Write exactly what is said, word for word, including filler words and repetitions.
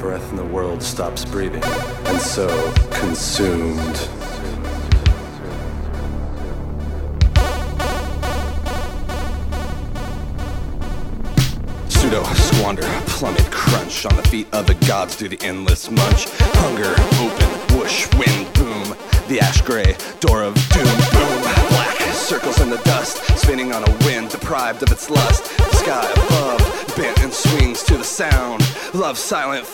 breath in the world stops breathing, and so consumed. Pseudo squander, plummet, crunch on the feet of the gods through the endless munch. Hunger, open, whoosh, wind, boom. The ash gray door of doom, boom. Black circles in the dust, spinning on a wind deprived of its lust. The sky above bent and swings to the sound. Love silent.